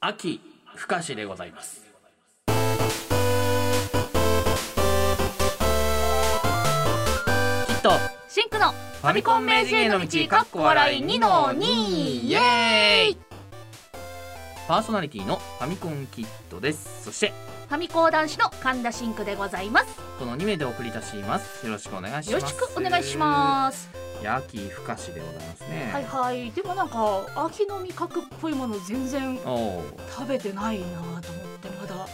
秋深しでございます。きっとシンクのフファミコン名人への道かっこ笑い2の2イエーイ。パーソナリティのファミコンキットです。そしてファミコン男子の神田シンクでございます。 この2名でお送りいたします。よろしくお願いします。 よろしくお願いします。 いや、秋深しでございますね。 はいはい。でもなんか秋の味覚っぽいもの全然食べてないなと思って、まだ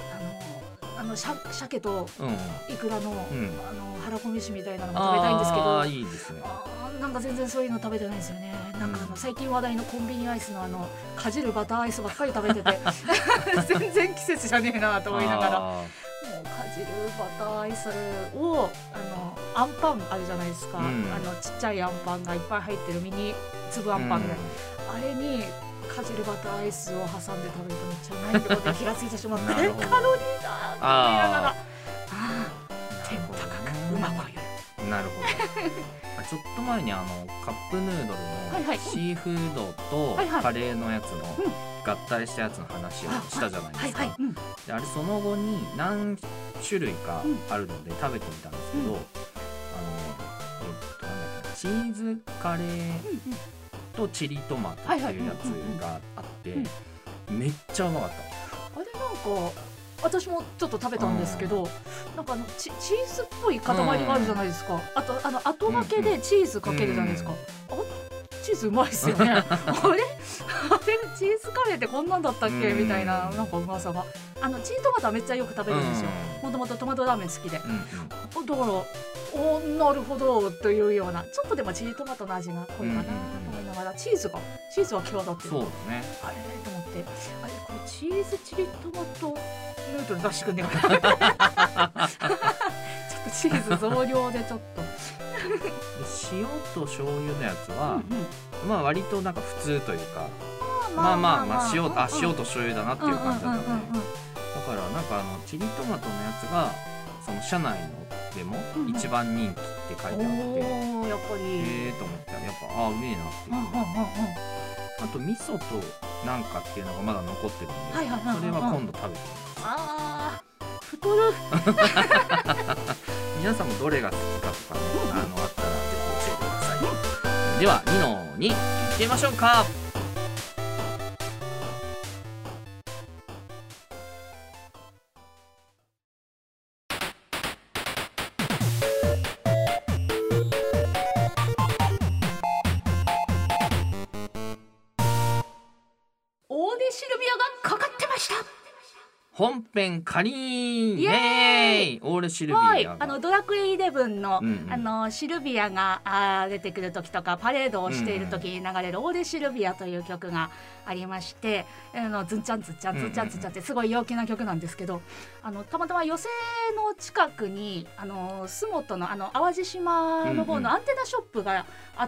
鮭とイクラの、腹こ飯みたいなのも食べたいんですけど、 いいですね。 なんか全然そういうの食べてないんですよね。なんか最近話題のコンビニアイスのかじるバターアイスばっかり食べてて全然季節じゃねえなと思いながら、もうかじるバターアイスをアンパンあるじゃないですか、ちっちゃいアンパンがいっぱい入ってるミニ粒アンパンで、あれにかじるバターアイスを挟んで食べるとめっちゃうまいってことに気がついてしまってカロリーだと思いながら、天高くうまく言う。 なるほどちょっと前にカップヌードルのシーフードとカレーのやつの合体したやつの話をしたじゃないですか。であれその後に何種類かあるので食べてみたんですけど、なんだっけ、チーズカレーとチリトマトっていうやつがあってめっちゃうまかった。 あれなんか私もちょっと食べたんですけど、なんかチーズっぽい塊があるじゃないですか。あと後がけでチーズかけるじゃないですか。チーズうまいですよねあれチーズカレーってこんなんだったっけみたいな、なんかうまさがチリトマトはめっちゃよく食べるんですよ。もともとトマトラーメン好きで、だからなるほどというような、ちょっとでもチリトマトの味が濃いかなと思いながら、チーズは際立ってる。 そうだね。 あれと思って、これチーズチリトマトヌードル出してくんねえかなちょっとチーズ増量でちょっと塩と醤油のやつは、まあ割となんか普通というか、塩と醤油だなっていう感じだったので、だからなんかチリトマトのやつがその社内のでも一番人気って書いてあって、 やっぱりと思ってやっぱうめえなっていう。あと味噌となんかっていうのがまだ残ってるんで、それは今度食べてみます。 太る皆さんもどれが好きかとかね、あったらぜひ教えてください。では2の2いってみましょうか。 オーデシルビアがかかってました。 本編カリーンイエーイ。オーレシルビアが、 ドラクエ11の、シルビアが出てくる時とかパレードをしている時に流れるオーレシルビアという曲がありまして、ズンチャンズチャンズチャンズチャンってすごい陽気な曲なんですけど、たまたま寄席の近くに洲本の淡路島の方のアンテナショップがあって、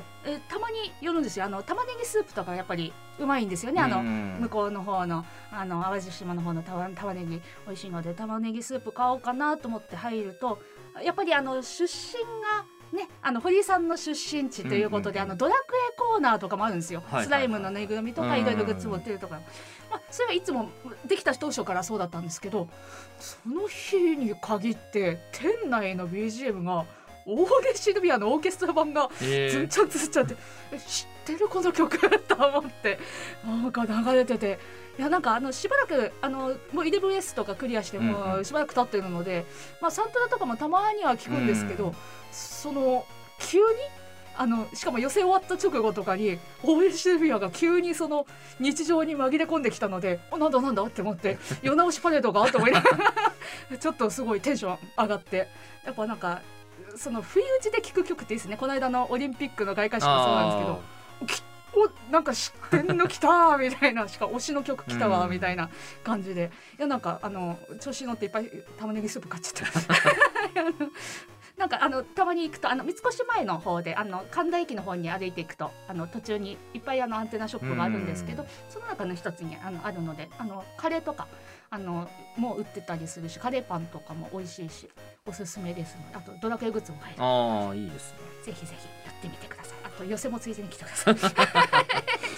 たまに寄るんですよ。玉ねぎスープとかやっぱりうまいんですよね。向こうの方の淡路島の方の玉ねぎ美味しいので、玉ねぎスープ買おうかなと思って入ると、やっぱり出身がね、堀井さんの出身地ということで、ドラクエコーナーとかもあるんですよ。スライムのぬいぐるみとかいろいろグッズ持ってるとか、それはいつもできた当初からそうだったんですけど、その日に限って店内の BGM がオーレシルビアのオーケストラ版がずんちゃんずんちゃんって、知ってるこの曲と思ってなんか流れてて、いやなんかしばらくもう 11S とかクリアしてもしばらく経ってるので、サントラとかもたまには聞くんですけど、その急にしかも寄せ終わった直後とかにオーレシルビアが急にその日常に紛れ込んできたので、なんだって思って世直しパレードがあって思いながらちょっとすごいテンション上がって、やっぱなんかその不意打ちで聴く曲っていいですね。この間のオリンピックの開会式もそうなんですけど、なんか知ってんの来たみたいな、しかも推しの曲来たわみたいな感じで、いやなんか調子乗っていっぱい玉ねぎスープ買っちゃったなんかたまに行くと三越前の方で神田駅の方に歩いていくと途中にいっぱいアンテナショップがあるんですけど、その中の一つにあるのでカレーとかもう売ってたりするし、カレーパンとかも美味しいしおすすめですので、あとドラクエグッズも買える。 いいですね。 ぜひぜひやってみてください。あと寄せもついでに来てください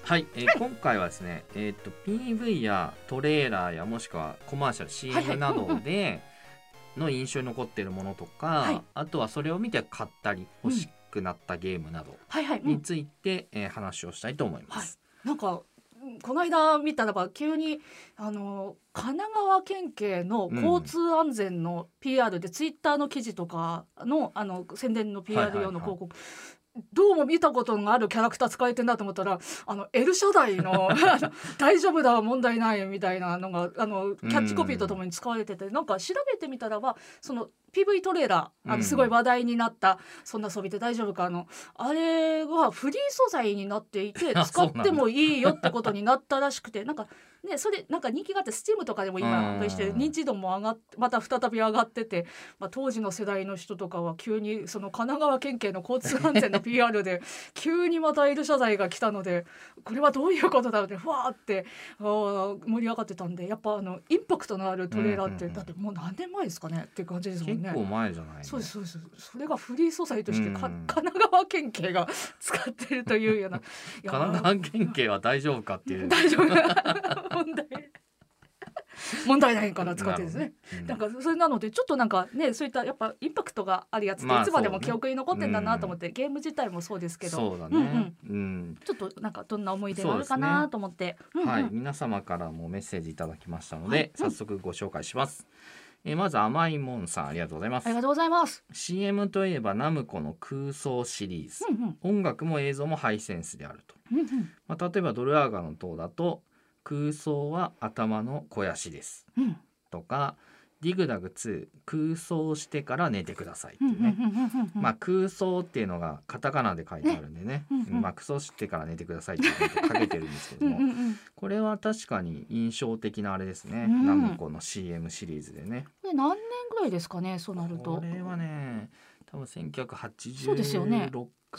はい、今回はですね、PV やトレーラーやもしくはコマーシャル CM などでの印象に残っているものとか、はい、あとはそれを見て買ったり欲しくなったゲームなどについて、話をしたいと思います。 はい、なんかこの間見たらば急に神奈川県警の交通安全の PR で、ツイッターの記事とかの宣伝の PR 用の広告、どうも見たことがあるキャラクター使えてんだと思ったらL 社台の大丈夫だ問題ないみたいなのがキャッチコピーとともに使われてて、なんか調べてみたらばその PV トレーラーすごい話題になったそんな遊びで大丈夫かあれはフリー素材になっていて使ってもいいよってことになったらしくてなんかね、それなんか人気があって Steam とかでも今として認知度もまた再び上がってて、当時の世代の人とかは急にその神奈川県警の交通安全の PR で急にまた L 謝罪が来たのでこれはどういうことだろうってふわーって盛り上がってたんで、やっぱインパクトのあるトレーラーって、だってもう何年前ですかねって感じですもんね。 結構前じゃないの？ そうですそうです。それがフリー素材として神奈川県警が使ってるというような神奈川県警は大丈夫かっていう大丈夫問題ないから使ってですね、なんかそれなのでちょっとなんかねそういったやっぱインパクトがあるやつっていつまでも記憶に残ってんだなと思って、ゲーム自体もそうですけど、 そうだね、 ちょっとなんかどんな思い出があるかなと思って、 はい、皆様からもメッセージいただきましたので、早速ご紹介します。まず甘いもんさん、ありがとうございます。 ありがとうございます。 CM といえばナムコの空想シリーズ、音楽も映像もハイセンスであると、例えばドルアーガの塔だと空想は頭の肥やしです、とかディグダグ2空想してから寝てくださいっていうね、空想っていうのがカタカナで書いてあるんでね、空想してから寝てくださいって書けてるんですけどもこれは確かに印象的なあれですね、ナムコの CM シリーズでね。 これ何年ぐらいですかね、そうなると。 これはね多分1986、 そうですよね、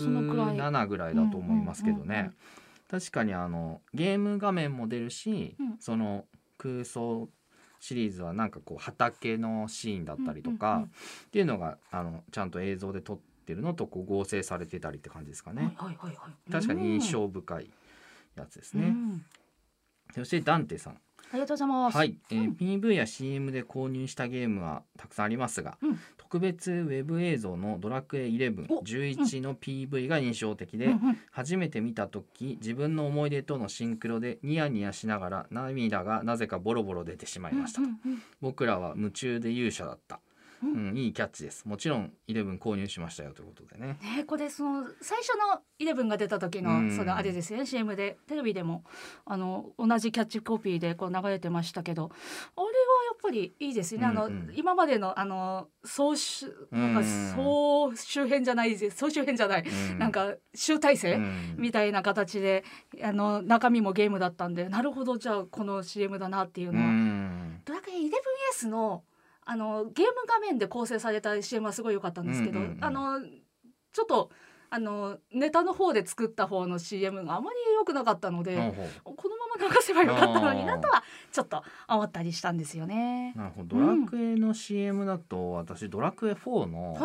7ぐらいだと思いますけどね、確かにゲーム画面も出るし、その空想シリーズはなんかこう畑のシーンだったりとかっていうのがちゃんと映像で撮ってるのとこう合成されてたりって感じですかね。確かに印象深いやつですね。そしてダンテさん、 ありがとうございます。 はい、PV や CM で購入したゲームはたくさんありますが、特別ウェブ映像のドラクエ11、11の PV が印象的で、初めて見た時自分の思い出とのシンクロでニヤニヤしながら涙がなぜかボロボロ出てしまいましたと、僕らは夢中で勇者だった、いいキャッチです。もちろん11購入しましたよということでね。 これその最初の11が出た時のそのあれですよね、CM でテレビでも同じキャッチコピーでこう流れてましたけど、あれはやっぱりいいですよね。今までの総集編じゃない、なんか集大成みたいな形で中身もゲームだったんで、なるほどじゃあこの CM だなっていうのは、ドラクエ 11S のゲーム画面で構成された CM はすごい良かったんですけど、ちょっとネタの方で作った方の CM があまり良くなかったので、このまま流せばよかったのになとはちょっと思ったりしたんですよね。 なるほど。ドラクエの CM だと、私ドラクエ4の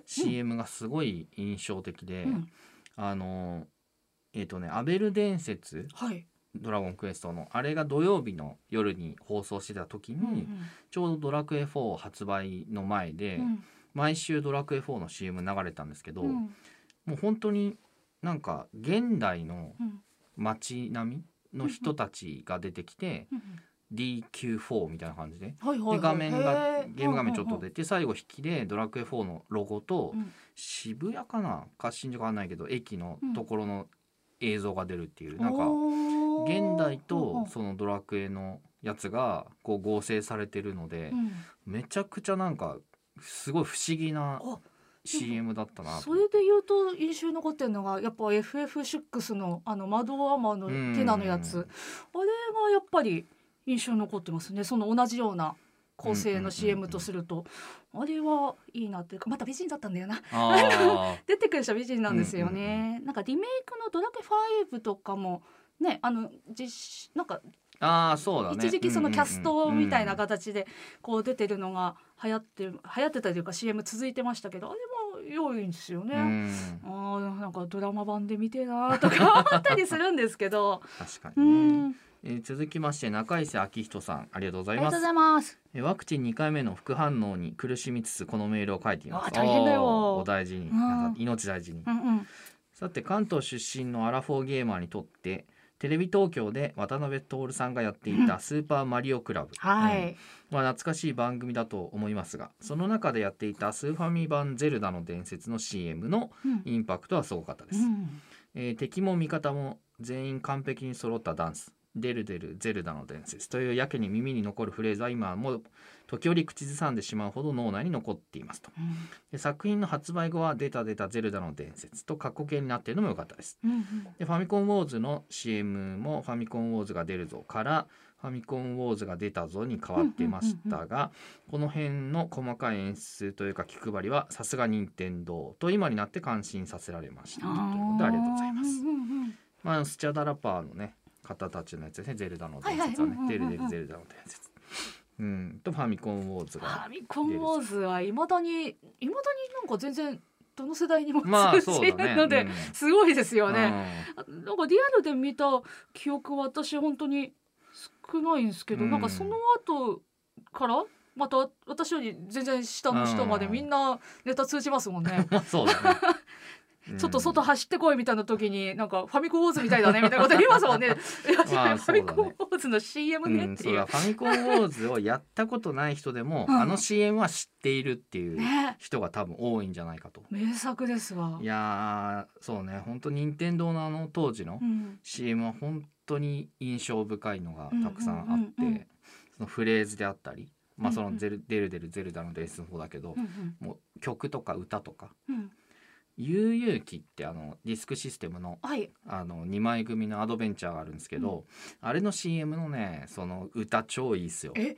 CM がすごい印象的で、アベル伝説、ドラゴンクエストのあれが土曜日の夜に放送してた時に、ちょうどドラクエ4発売の前で、毎週ドラクエ4の CM 流れたんですけど、もう本当になんか現代の街並みの人たちが出てきて、DQ4 みたいな感じで、でゲーム画面ちょっと出て、最後引きでドラクエ4のロゴと、渋谷かなか新宿はないけど駅のところの映像が出るっていう、なんか現代とそのドラクエのやつがこう合成されてるので、めちゃくちゃなんかすごい不思議な CM だったな。 それで言うと印象に残ってるのがやっぱ FF6 の窓アーマーのテナのやつ、あれがやっぱり印象に残ってますね。その同じような構成の CM とすると、あれはいいなっていうか、また美人だったんだよな出てくる人は美人なんですよね。なんかリメイクのドラクエ5とかもね、なんかそうだね、 一時期そのキャストみたいな形でこう出てるのが流行ってたというか CM 続いてましたけど、あれも良いんですよね。なんかドラマ版で見てなとか思ったりするんですけど確かにね。続きまして中伊勢明人さん、ありがとうございます。 ありがとうございます。 ワクチン2回目の副反応に苦しみつつこのメールを書いています。 大変だよ。 お大事に、命大事に。さて関東出身のアラフォーゲーマーにとってテレビ東京で渡辺徹さんがやっていたスーパーマリオクラブ、懐かしい番組だと思いますが、その中でやっていたスーファミ版ゼルダの伝説の CM のインパクトはすごかったです。敵も味方も全員完璧に揃ったダンス、デルデルゼルダの伝説というやけに耳に残るフレーズは今も時折口ずさんでしまうほど脳内に残っていますと。で作品の発売後は出たゼルダの伝説と過去形になっているのも良かったです。でファミコンウォーズの CM もファミコンウォーズが出るぞからファミコンウォーズが出たぞに変わっていましたが、この辺の細かい演出というか気配りはさすが任天堂と今になって感心させられましたということでありがとうございます。スチャダラパーのね方たちのやつですね、ゼルダの伝説はね、デルデルゼルダの伝説、とファミコンウォーズが、 ファミコンウォーズはいまだになんか全然どの世代にも通じるので、すごいですよね。なんかリアルで見た記憶は私本当に少ないんですけど、なんかその後からまた私より全然下の人までみんなネタ通じますもんね。 そうだね。 ちょっと外走ってこいみたいな時になんかファミコンウォーズみたいだねみたいなこと言いますもんね。ファミコンウォーズの CM ねっていう。 ファミコンウォーズをやったことない人でも、あの CM は知っているっていう人が多分多いんじゃないかと。 名作ですわ。 いやそうね、本当任天堂のあの当時の CM は本当に印象深いのがたくさんあって、そのフレーズであったり、そのデルデルゼルダの伝説もそうだけど、もう曲とか歌とか。悠々機ってディスクシステムの、2枚組のアドベンチャーがあるんですけど、あれの CM のねその歌超いいっすよ。悠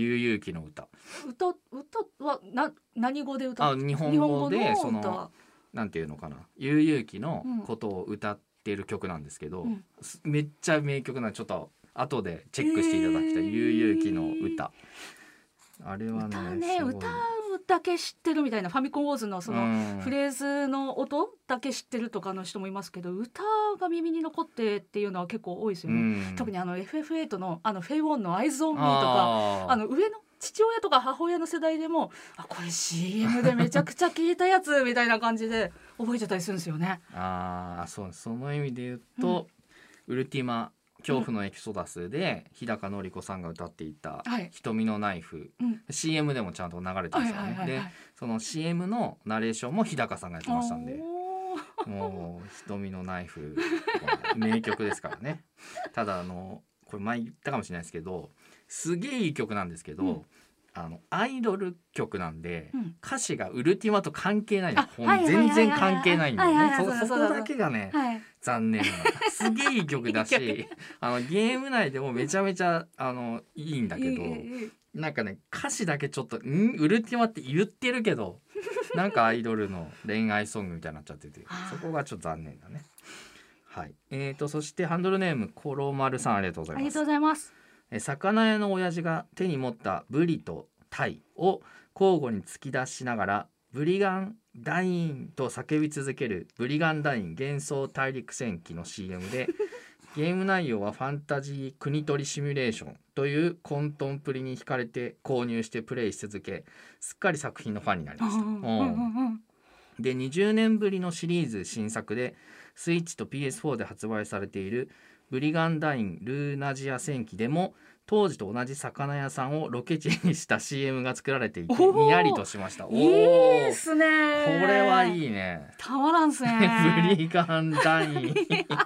々機の歌は何語で歌う？ 日本語でそのなんていうのかな、悠々機のことを歌ってる曲なんですけど、めっちゃ名曲なんでちょっと後でチェックしていただきたい、悠々機の歌。あれはね歌だけ知ってるみたいな、ファミコンウォーズのそのフレーズの音だけ知ってるとかの人もいますけど、歌が耳に残ってっていうのは結構多いですよね。特にFF8 のフェイウォンの Eyes on Me とか上の父親とか母親の世代でもこれ CM でめちゃくちゃ聞いたやつみたいな感じで覚えてたりするんですよね。 そう、その意味で言うと、ウルティマ恐怖のエキソダスで日高のり子さんが歌っていた瞳のナイフ、CM でもちゃんと流れてますよね。でその CM のナレーションも日高さんがやってましたんで、もう瞳のナイフ名曲ですからね。ただこれ前言ったかもしれないですけど、すげえいい曲なんですけど、アイドル曲なんで、歌詞がウルティマと関係ない、全然関係ないんだよね。そこだけがね、残念な。すげえいい曲だしゲーム内でもめちゃめちゃいいんだけど、なんかね歌詞だけちょっとウルティマって言ってるけどなんかアイドルの恋愛ソングみたいになっちゃってて、そこがちょっと残念だね。そしてハンドルネームコロマルさん、ありがとうございます。 ありがとうございます。 魚屋の親父が手に持ったブリとタイを交互に突き出しながらブリガンダインと叫び続けるブリガンダイン幻想大陸戦記の CM でゲーム内容はファンタジー国取りシミュレーションという混沌プリに惹かれて購入してプレイし続け、すっかり作品のファンになりました。で20年ぶりのシリーズ新作でスイッチと PS4 で発売されているブリガンダインルーナジア戦記でも当時と同じ魚屋さんをロケ地にした CM が作られていてにやりとしました。 いいですね。 これはいいね。 たまらんすね。 ブリガンダインい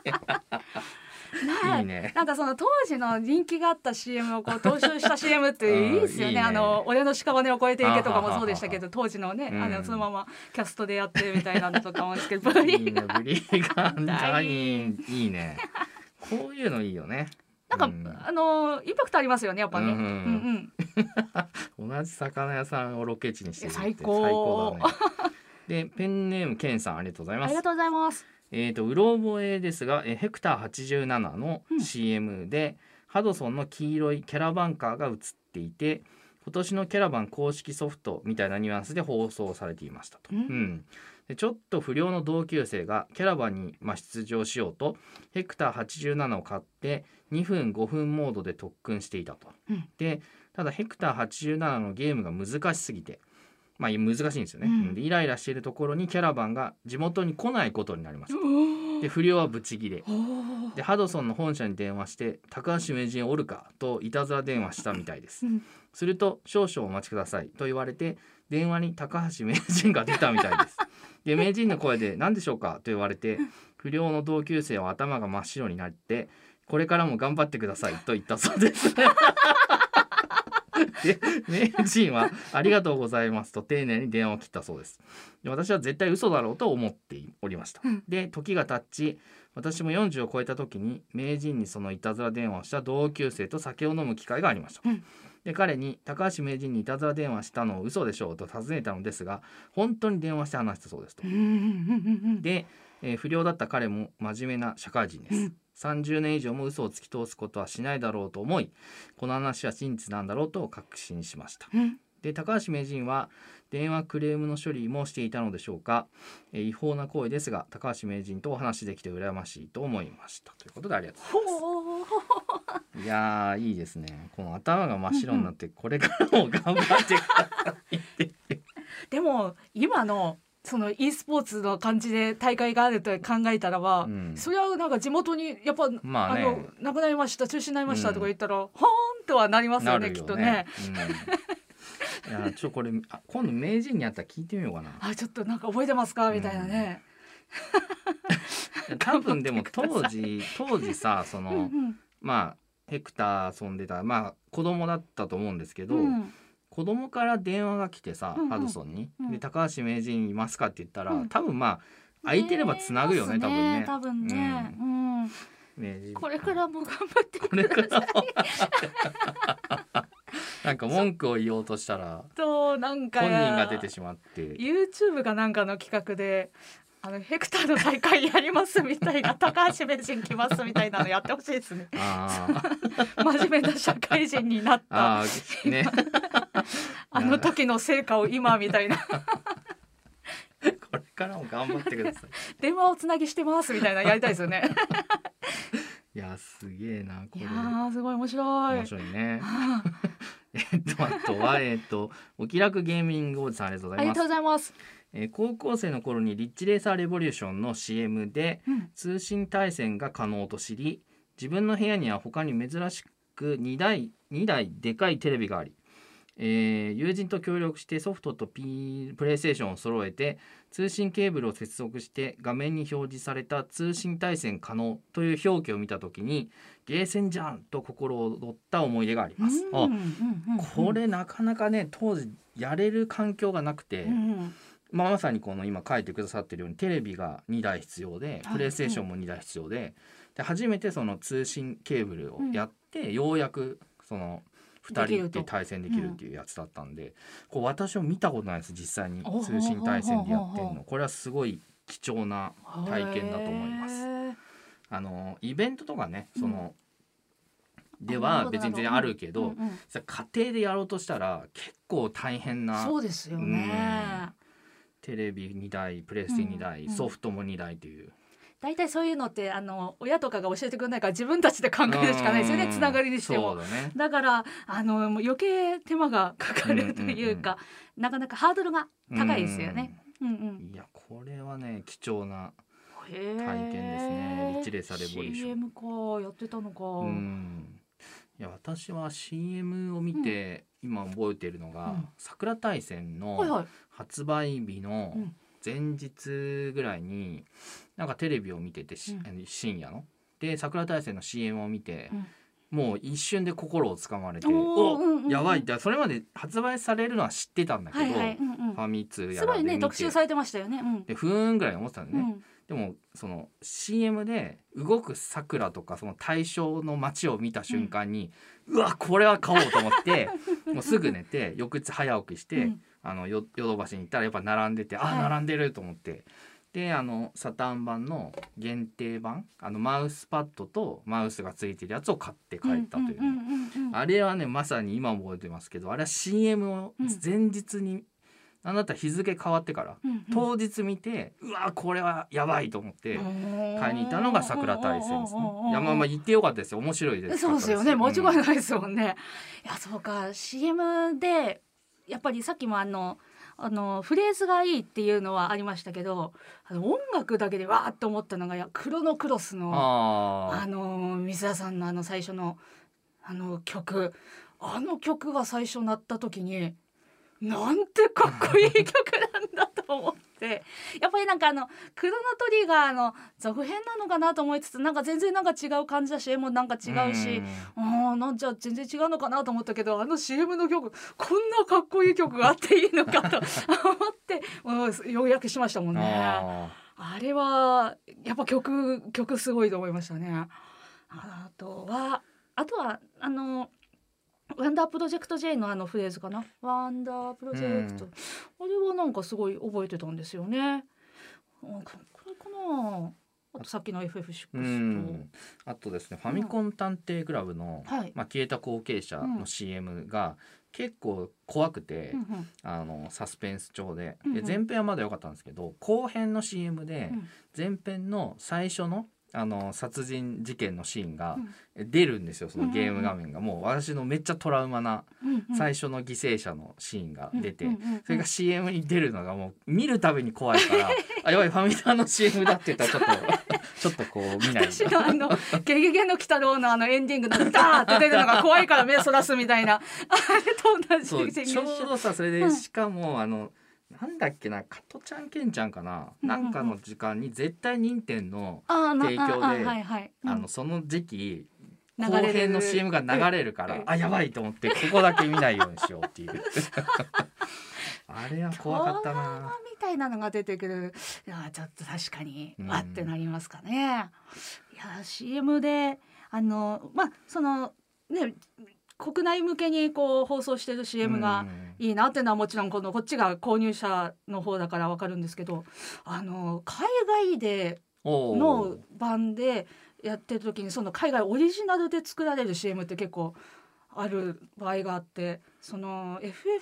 いね。 なんかその当時の人気があった CM を踏襲した CM っていいですよね。俺の屍を越えていけとかもそうでしたけど、当時のねそのままキャストでやってみたいなのとかもですけど、ブリガンダインいいね。こういうのいいよね。 なんか、インパクトありますよねやっぱね。 同じ魚屋さんをロケ地にしてるって最高だね。でペンネームケンさん、ありがとうございます。 ありがとうございます。 うろ覚えですが、ヘクター87の CM で、ハドソンの黄色いキャラバンカーが映っていて、 今年のキャラバン公式ソフトみたいなニュアンスで放送されていましたと。でちょっと不良の同級生がキャラバンに出場しようとヘクター87を買って2分5分モードで特訓していたと。でただヘクター87のゲームが難しすぎて難しいんですよね。でイライラしているところにキャラバンが地元に来ないことになりました。で不良はブチギレでハドソンの本社に電話して高橋名人おるかといたずら電話したみたいです。すると少々お待ちくださいと言われて電話に高橋名人が出たみたいです。で名人の声で何でしょうかと言われて不良の同級生は頭が真っ白になってこれからも頑張ってくださいと言ったそうですで名人はありがとうございますと丁寧に電話を切ったそうです。で私は絶対嘘だろうと思っておりました。で時が経ち私も40を超えた時に名人にそのいたずら電話をした同級生と酒を飲む機会がありました。で彼に高橋名人にいたずら電話したのを嘘でしょうと尋ねたのですが本当に電話して話したそうですと。で、不良だった彼も真面目な社会人です。30年以上も嘘を突き通すことはしないだろうと思いこの話は真実なんだろうと確信しました。で高橋名人は電話クレームの処理もしていたのでしょうか。違法な行為ですが高橋名人とお話できて羨ましいと思いましたということでありがとうございます。いやいいですね。この頭が真っ白になってこれからも頑張ってくださいでも今のその e スポーツの感じで大会があると考えたらば、それはなんか地元にやっぱ、なくなりました中止になりましたとか言ったら、はーんとはなりますよねきっとね。 いやこれ今度名人に会ったら聞いてみようかな。 ちょっとなんか覚えてますかみたいなね。 多分でも当時さそのヘクター遊んでた子供だったと思うんですけど、子供から電話が来てさ、ハドソンに、で高橋名人いますかって言ったら、多分空いてればつなぐよね、多分ね。 これからも頑張ってください。 なんか文句を言おうとしたらなんか本人が出てしまって YouTube かなんかの企画でヘクターの大会やりますみたいな高橋名人来ますみたいなのやってほしいですね。真面目な社会人になったね時の成果を今みたいなこれからも頑張ってください電話をつなぎしてますみたいなやりたいですよね。 いやすげえなこれ。いやすごい面白い。 面白いね。あとはお気楽ゲーミングおじさんありがとうございます。 ありがとうございます。 高校生の頃にリッチレーサーレボリューションの CM で通信対戦が可能と知り、自分の部屋には他に珍しく2台でかいテレビがあり、友人と協力してソフトとプレイステーションを揃えて通信ケーブルを接続して画面に表示された通信対戦可能という表記を見た時にゲーセンじゃんと心躍った思い出があります。これなかなかね当時やれる環境がなくて、まさにこの今書いてくださってるようにテレビが2台必要でプレイステーションも2台必要で、初めてその通信ケーブルをやって、ようやくその2人で対戦できるっていうやつだったんで、私は見たことないです実際に通信対戦でやってるの。これはすごい貴重な体験だと思います。イベントとかねでは別に全然あるけど、家庭でやろうとしたら結構大変な。 そうですよね。 テレビ2台プレステ2台、ソフトも2台という。 大体そういうのって親とかが教えてくれないから自分たちで考えるしかないですよね、つながりにしても。だから余計手間がかかるというか、なかなかハードルが高いですよね。 いやこれはね貴重な体験ですね。リッチレーサーレボリューション CM かやってたのか。 いや私は CM を見て、今覚えているのが、桜大戦の発売日の前日ぐらいになんかテレビを見てて、深夜ので桜大戦の CM を見て、もう一瞬で心をつかまれて、やばいって。それまで発売されるのは知ってたんだけど、ファミ通やらで見てすごいね特集されてましたよね。 でふーんぐらい思ってたんだね。でもその CM で動く桜とかその対象の街を見た瞬間に、うわこれは買おうと思ってもうすぐ寝て翌日早起きして、ヨドバシに行ったらやっぱ並んでて、並んでると思って、でサタン版の限定版マウスパッドとマウスがついてるやつを買って帰ったという、 あれはねまさに今も覚えてますけど、あれは CM を前日に、あなた日付変わってから、当日見て、うわこれはやばいと思って買いに行ったのが桜大戦ですね。いやまあ言ってよかったですよ、面白いです。 そうですよね、間違いないですもんね。いやそうか、 CM でやっぱりさっきもフレーズがいいっていうのはありましたけど、音楽だけでわーって思ったのがクロノクロスの水田さんの最初の曲が最初鳴った時に、なんてかっこいい曲なんだと思って、やっぱりなんかクロノトリガーの続編なのかなと思いつつ、なんか全然なんか違う感じだし、絵もなんか違うし、なんじゃ全然違うのかなと思ったけど、CM の曲こんなかっこいい曲があっていいのかと思ってようやくしましたもんね。あれはやっぱ曲すごいと思いましたね。あとはワンダープロジェクト J のフレーズかな、ワンダープロジェクト、あれはなんかすごい覚えてたんですよね。これかな。あとさっきの FF6 と、 あとですね、ファミコン探偵クラブの、消えた後継者の CM が結構怖くて、サスペンス調で、前編はまだ良かったんですけど、後編の CM で前編の最初の殺人事件のシーンが出るんですよ、そのゲーム画面が。もう私のめっちゃトラウマな最初の犠牲者のシーンが出て、それが CM に出るのがもう見るたびに怖いからあ、やばいファミマの CM だって言ったらちょっとこう見ない。 私のゲゲゲの鬼太郎のエンディングのダーって出るのが怖いから目そらすみたいなあれと同じ。 そうちょうどさ、それでしかもなんだっけな、加トちゃんケンちゃんかな、なんかの時間に絶対任天の提供でその時期後編の CM が流れるから、あやばいと思ってここだけ見ないようにしようっていうあれは怖かったなみたいなのが出てくる。いやちょっと確かにあってなりますかね。いや CM でそのね国内向けにこう放送してる CM がいいなっていうのはもちろんこっちが購入者の方だから分かるんですけど、海外での版でやってる時にその海外オリジナルで作られる CM って結構ある場合があって、その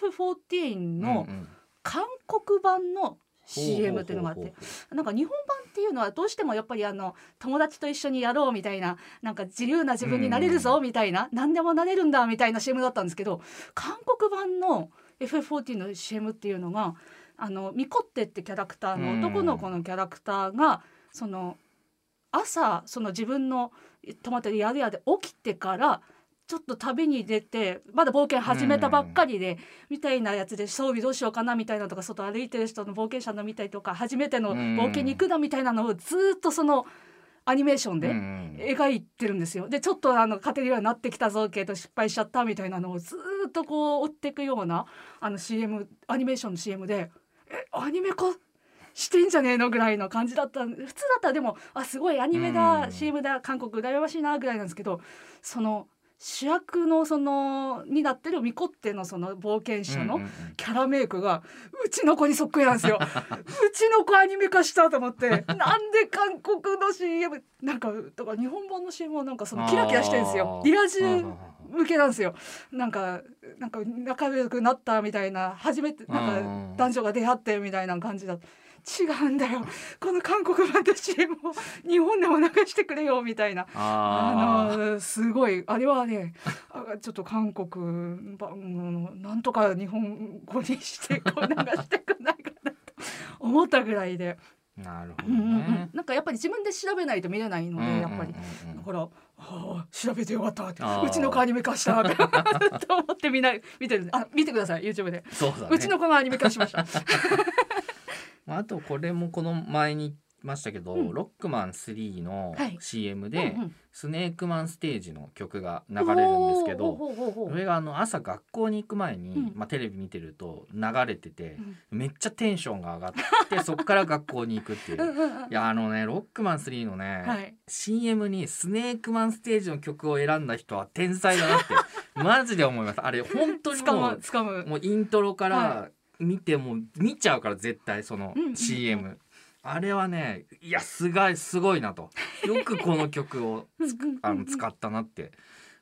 FF14 の韓国版のCM っていうのがあって、なんか日本版っていうのはどうしてもやっぱり友達と一緒にやろうみたいな、なんか自由な自分になれるぞみたいな、何でもなれるんだみたいな CM だったんですけど、韓国版の FF14 の CM っていうのがミコッテってキャラクターの男の子のキャラクターがその朝自分の泊まってる宿屋で起きてからちょっと旅に出てまだ冒険始めたばっかりでみたいなやつで、装備どうしようかなみたいなとか、外歩いてる人の冒険者のみたいとか、初めての冒険に行くなみたいなのをずっとそのアニメーションで描いてるんですよ。でちょっと勝てるようになってきたぞけど失敗しちゃったみたいなのをずっとこう追っていくようなCM、アニメーションの CM でアニメ化してんじゃねえのぐらいの感じだった。普通だったらでもすごいアニメだ CM だ韓国羨ましいなぐらいなんですけど、その主役のになってるミコッテのその冒険者のキャラメイクがうちの子にそっくりなんですようちの子アニメ化したと思ってなんで韓国の CM なんかだから日本版の CM はなんかキラキラしてるんですよ。リア充向けなんですよ。なんか仲良くなったみたいな、初めてなんか男女が出会ってみたいな感じだ。違うんだよ、この韓国版の CM を日本でも流してくれよみたいな、すごいあれはねちょっと韓国版なんとか日本語にしてこう流してくれないかなと思ったぐらいで。 なるほどね、 なんかやっぱり自分で調べないと見れないので、やっぱりだから調べてよかったって、うちの子アニメ化したと思って見てるんで、見てください YouTube で。 そうだね、 うちの子がアニメ化しましたあとこれもこの前に言いましたけど、ロックマン3の CM でスネークマンステージの曲が流れるんですけど、それが朝学校に行く前に、テレビ見てると流れてて、めっちゃテンションが上がってそっから学校に行くっていういやロックマン3のね、CM にスネークマンステージの曲を選んだ人は天才だなってマジで思います。あれ本当にもうイントロから見ても見ちゃうから絶対その CM、あれはねすごいなと、よくこの曲を使ったなって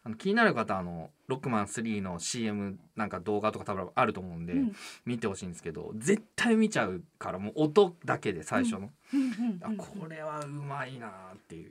気になる方ロックマン3の CM なんか動画とか多分あると思うんで、見てほしいんですけど、絶対見ちゃうから、もう音だけで最初の、これはうまいなっていう。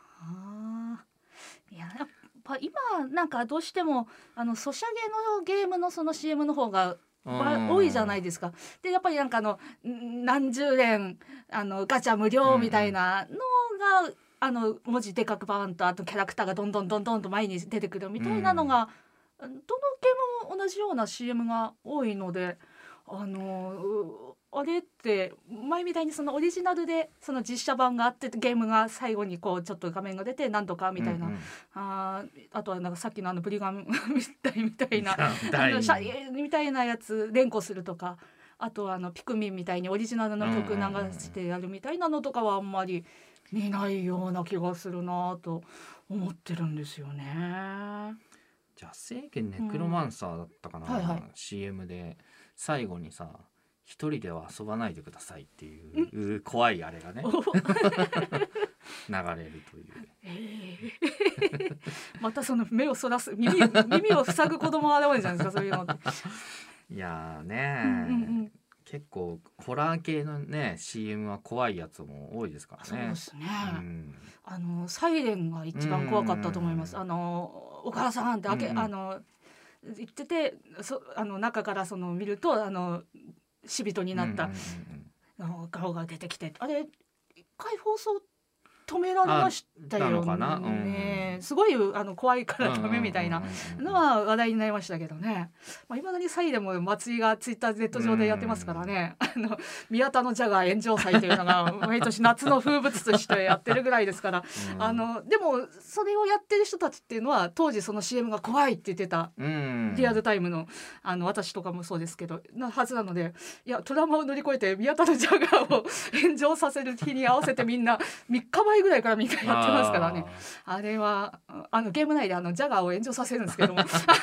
いや、やっぱ今なんかどうしてもソシャゲのゲームのその CM の方が多いじゃないですか。でやっぱりなんか何十円ガチャ無料みたいなのが、文字でかくバーンと、あとキャラクターがどんどんと前に出てくるみたいなのが、どのゲームも同じような CM が多いので、あれって前みたいにそのオリジナルでその実写版があって、ゲームが最後にこうちょっと画面が出てなんとかみたいな、あとはなんかさっきのブリガンみたいなみたいなやつ連呼するとか、あとはピクミンみたいにオリジナルの曲流してやるみたいなのとかはあんまり見ないような気がするなと思ってるんですよね。 じゃあ聖剣ネクロマンサーだったかな、CM で最後にさ、一人では遊ばないでくださいっていう怖いあれがね流れるという、 またその目をそらす耳を塞ぐ子供が現れるじゃないですか、そういうのって。 いやね、結構ホラー系のね CM は怖いやつも多いですからね。 そうですね、サイレンが一番怖かったと思います。お母さんって言ってて、中から見ると死人になった顔が出てきて、あれ一回放送止められましたよね。すごい怖いからダメみたいなのは話題になりましたけどね。いまだにサイでも祭りがツイッター Z 上でやってますからね。宮田のジャガー炎上祭というのが毎年夏の風物としてやってるぐらいですから、でもそれをやってる人たちっていうのは当時その CM が怖いって言ってたリアルタイムの私とかもそうですけどなはずなので、いやトラウマを乗り越えて宮田のジャガーを炎上させる日に合わせてみんな3日前ぐらいからみんなやってますからね。あれはゲーム内でジャガーを炎上させるんですけども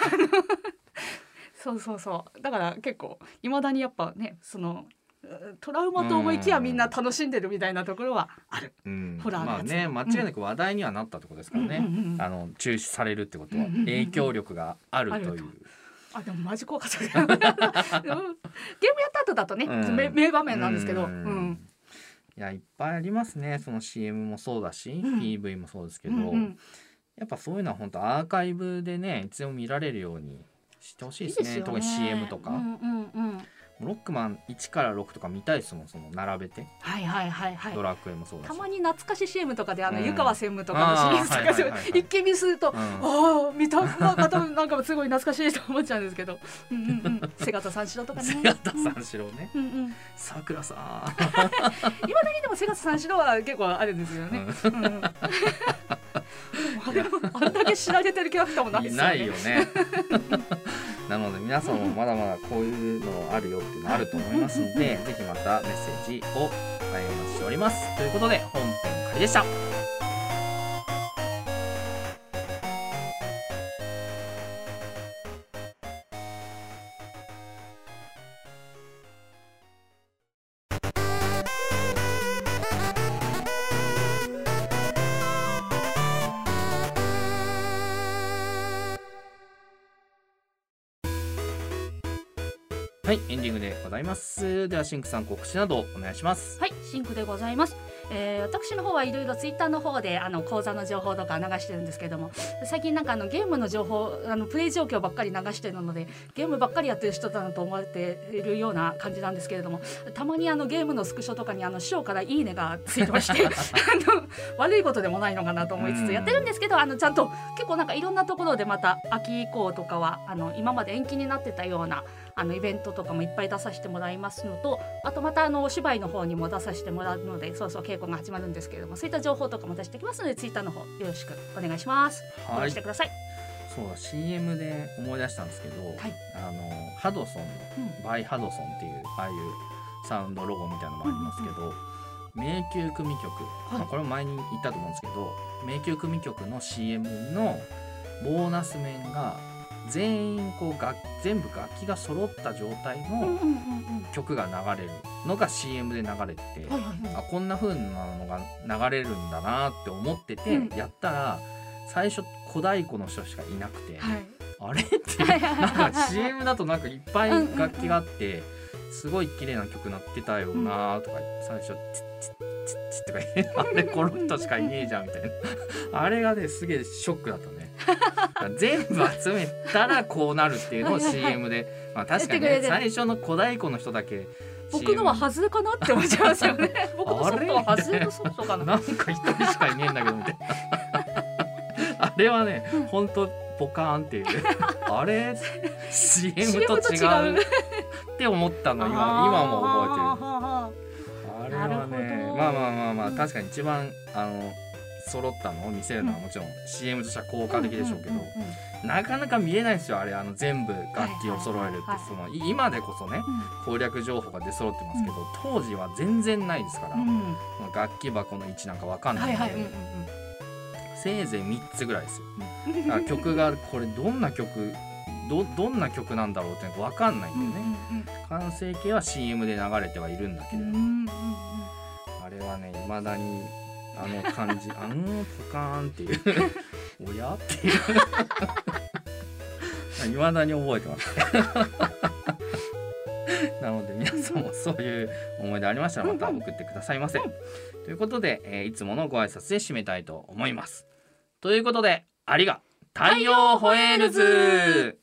そうだから結構いまだにやっぱね、そのトラウマと思いきやみんな楽しんでるみたいなところはある、ホラーのやつ。 間違いなく話題にはなったってことですからね、中止されるってことは影響力があるという。 でもマジ怖かったゲームやった後だとね、名場面なんですけど、 いやいっぱいありますね。その CM もそうだし、PV もそうですけど、やっぱそういうのは本当アーカイブでねいつでも見られるようにしてほしいですね。特に CM とか、ロックマン1から6とか見たいですもん、その並べて。ドラクエもそうだし、 たまに懐かし CM とかで湯川専務とかのシリーズとか一見見すると、見た方なんかすごい懐かしいと思っちゃうんですけど、瀬形三四郎とかね。 瀬形三四郎ね。さくらさん。 今だにでも瀬形三四郎は結構あるんですよね。あれだけ知られてるキャラクターもないですよね。 ないよね。なので皆さんもまだまだこういうのあるよっていうのあると思いますので、ぜひまたメッセージをお待ちしております。ということで本編仮でした。はい、エンディングでございます。ではシンクさん告知などお願いします。 はい、シンクでございます。私の方はいろいろツイッターの方で講座の情報とか流してるんですけども、最近なんかゲームの情報プレイ状況ばっかり流してるのでゲームばっかりやってる人だなと思われているような感じなんですけれども、たまにゲームのスクショとかに師匠からいいねがついてまして悪いことでもないのかなと思いつつやってるんですけど、ちゃんと結構なんかいろんなところでまた秋以降とかは今まで延期になってたようなイベントとかもいっぱい出させてもらいますのと、あとまたお芝居の方にも出させてもらうので、そうそう稽古が始まるんですけれども、そういった情報とかも出してきますのでツイッターの方よろしくお願いします。フォローしてください。 そうだ、 CM で思い出したんですけど、ハドソン、バイハドソンっていうああいうサウンドロゴみたいなのもありますけど、迷宮組曲、これも前に言ったと思うんですけど、迷宮組曲の CM のボーナス面が全員全部楽器が揃った状態の曲が流れるのが CM で流れてて、こんな風なのが流れるんだなって思ってて、やったら最初小太鼓の人しかいなくて、 はい、 あれってなんか CM だとなんかいっぱい楽器があってすごい綺麗な曲鳴ってたよなとか最初チッチッチッチッとか言ってあれこの人しかいねえじゃんみたいなあれがねすげえショックだったね全部集めたらこうなるっていうのを CM でまあ確かにね最初の小太鼓の人だけ僕のは外れかなって思っちゃいますよね僕のソフトは外れのソフトかななんか一人しかいねえんだけどみたいなあれはねほんとポカーンっていうあれ CM と違うって思ったの今も覚えてるあれはねまあ確かに一番揃ったのを見せるのはもちろん CM としては効果的でしょうけど、なかなか見えないですよあれ全部楽器を揃えるってその今でこそね攻略情報が出揃ってますけど当時は全然ないですから、楽器箱の位置なんか分かんないので、せいぜい3つぐらいですよ。だから曲がこれどんな曲なんだろうって分かんないんだよね。完成形は CM で流れてはいるんだけれども、あれはね未だにあの感じポカーンっていうおやっていう未だに覚えてますなので皆さんもそういう思い出ありましたらまた送ってくださいませ、ということで、いつものご挨拶で締めたいと思います。ということでありが太陽ホエールズ。